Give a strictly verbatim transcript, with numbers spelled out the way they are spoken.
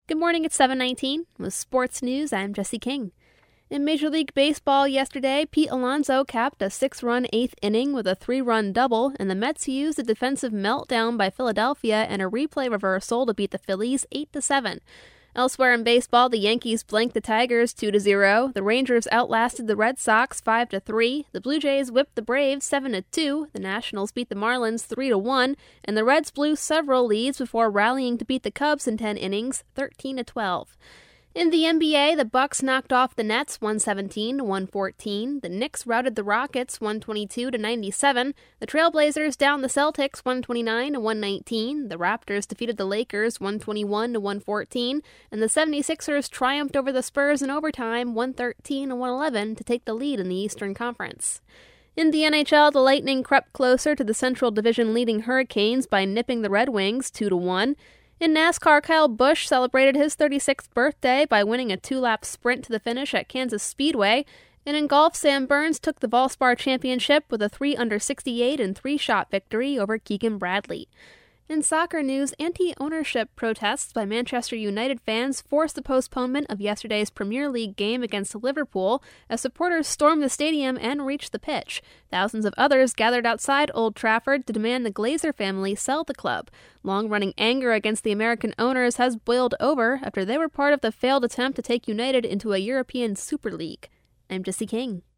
Good morning, it's seven nineteen. With sports news, I'm Jesse King. In Major League Baseball yesterday, Pete Alonso capped a six-run eighth inning with a three-run double, and the Mets used a defensive meltdown by Philadelphia and a replay reversal to beat the Phillies eight to seven. Elsewhere in baseball, the Yankees blanked the Tigers two to zero, the Rangers outlasted the Red Sox five to three, the Blue Jays whipped the Braves seven to two, the Nationals beat the Marlins three to one, and the Reds blew several leads before rallying to beat the Cubs in ten innings thirteen to twelve. In the N B A, the Bucks knocked off the Nets one seventeen to one fourteen, the Knicks routed the Rockets one twenty-two to ninety-seven, the Trailblazers downed the Celtics one twenty-nine to one nineteen, the Raptors defeated the Lakers one twenty-one to one fourteen, and the seventy-sixers triumphed over the Spurs in overtime one thirteen to one eleven to take the lead in the Eastern Conference. In the N H L, the Lightning crept closer to the Central Division leading Hurricanes by nipping the Red Wings two to one. In NASCAR, Kyle Busch celebrated his thirty-sixth birthday by winning a two-lap sprint to the finish at Kansas Speedway. And in golf, Sam Burns took the Valspar Championship with a three under sixty-eight and three-shot victory over Keegan Bradley. In soccer news, anti-ownership protests by Manchester United fans forced the postponement of yesterday's Premier League game against Liverpool as supporters stormed the stadium and reached the pitch. Thousands of others gathered outside Old Trafford to demand the Glazer family sell the club. Long-running anger against the American owners has boiled over after they were part of the failed attempt to take United into a European Super League. I'm Jesse King.